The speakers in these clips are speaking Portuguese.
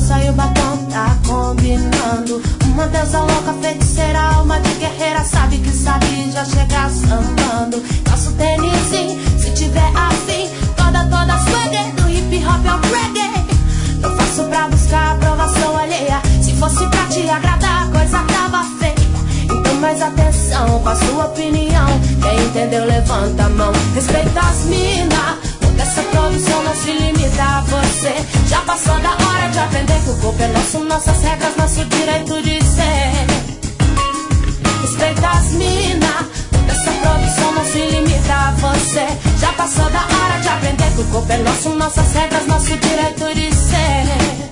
rosa e o batom tá combinando. Uma deusa louca, feiticeira, alma de guerreira, sabe que sabe já chegar sambando. Faço tênisinho, se tiver afim, toda swagger, do hip hop ao reggae. Eu faço pra buscar aprovação alheia, se fosse pra te agradar a coisa tava feia. Então mais atenção com a sua opinião, quem entendeu levanta a mão. Respeita as mina, essa produção não se limita a você. Já passou da hora de aprender que o corpo é nosso, nossas regras, nosso direito de ser. Respeita as mina, essa produção não se limita a você. Já passou da hora de aprender que o corpo é nosso, nossas regras, nosso direito de ser.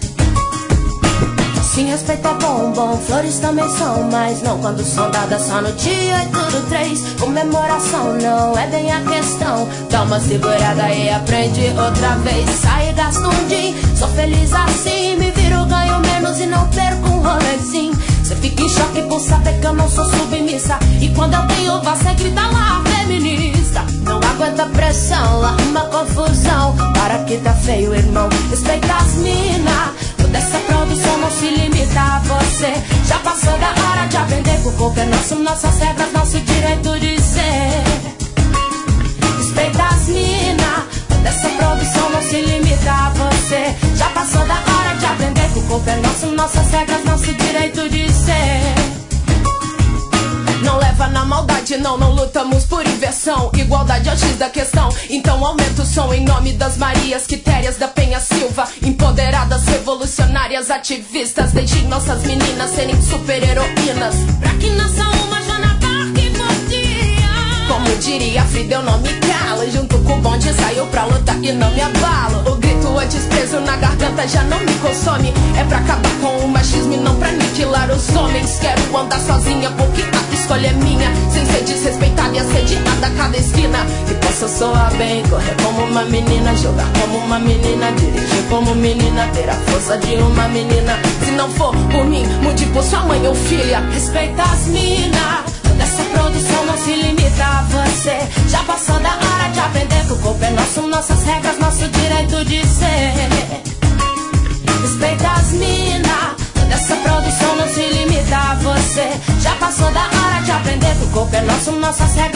Sim, respeito é bom, flores também são, mas não quando são dadas só no dia 8/3. Comemoração não é bem a questão, dá uma segurada e aprende outra vez. Sai e gasta um din, sou feliz assim, me viro, ganho menos e não perco um rolezinho. Cê fica em choque por saber que eu não sou submissa, e quando eu tenho voz cê grita lá, feminista. Não aguenta pressão, arruma confusão, para que tá feio, irmão. Respeita as mina, essa produção não se limita a você. Já passou da hora de aprender que o corpo é nosso, nossas regras, nosso direito de ser. Respeita as mina, essa produção não se limita a você. Já passou da hora de aprender que o corpo é nosso, nossas regras, nosso direito de ser. Não leva na maldade, não lutamos por inversão. Igualdade é o X da questão, então aumenta o som. Em nome das Marias Quitérias da Penha Silva, empoderadas, revolucionárias, ativistas, deixem nossas meninas serem super-heroínas, pra que nasça uma Joana Dark por dia. Como diria Frida, eu não me calo, junto com o bonde saio pra lutar e não me abalo. O grito é desprezo na garganta, já não me consome. É pra acabar com o machismo e não pra aniquilar os homens. Quero andar sozinha porque a escolha é minha, sem ser desrespeitada e assediada a cada esquina. Que possa soar bem, correr como uma menina, jogar como uma menina, dirigir como menina, ter a força de uma menina. Se não for por mim, mude por sua mãe ou filha. Respeita as mina, essa produção não se limita a você. Já passou da hora de aprender que o corpo é nosso, nossas regras, nosso direito de ser. Respeita as mina, essa produção não se limita a você. Já passou da hora de aprender que o corpo é nosso, nossas regras.